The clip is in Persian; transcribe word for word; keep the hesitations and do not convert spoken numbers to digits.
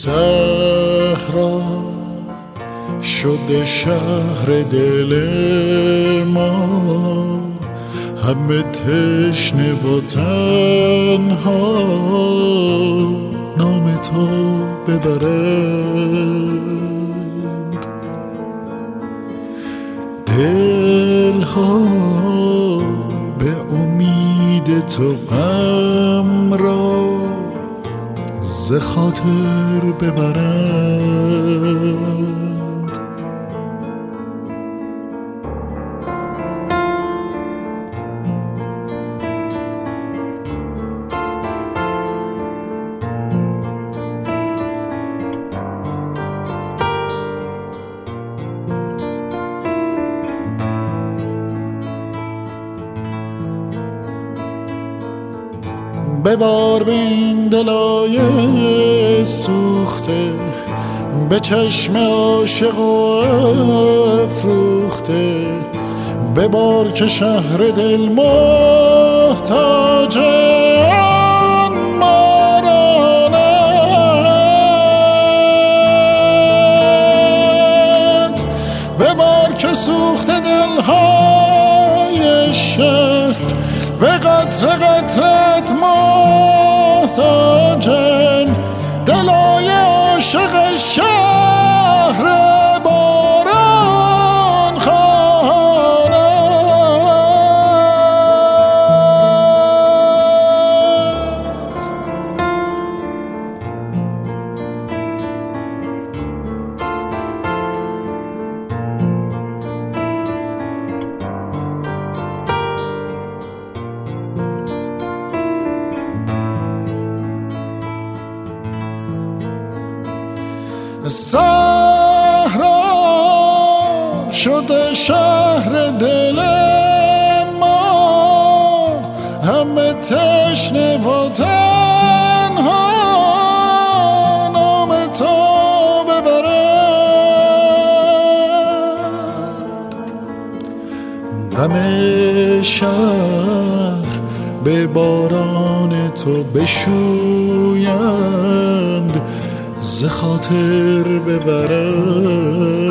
صحرا شده شهر دل ما، همه تشنه و تنها نام تو ببرند. دلها به امید تو غم را ز خاطر ببرند. ببار به این دلای سوخته، به چشم عاشق و افروخته، ببار که شهر دل محتاج آن ماراند. ببار که سوخته دلهای شهر به قطره قطرت محتاجند. دلای عاشق شهر باران خواهند. صحرا شده شهر دل ما، همه تشنه و تنها نام تو ببرند. غم شهر به باران تو بشویند، ز خاطر ببرند.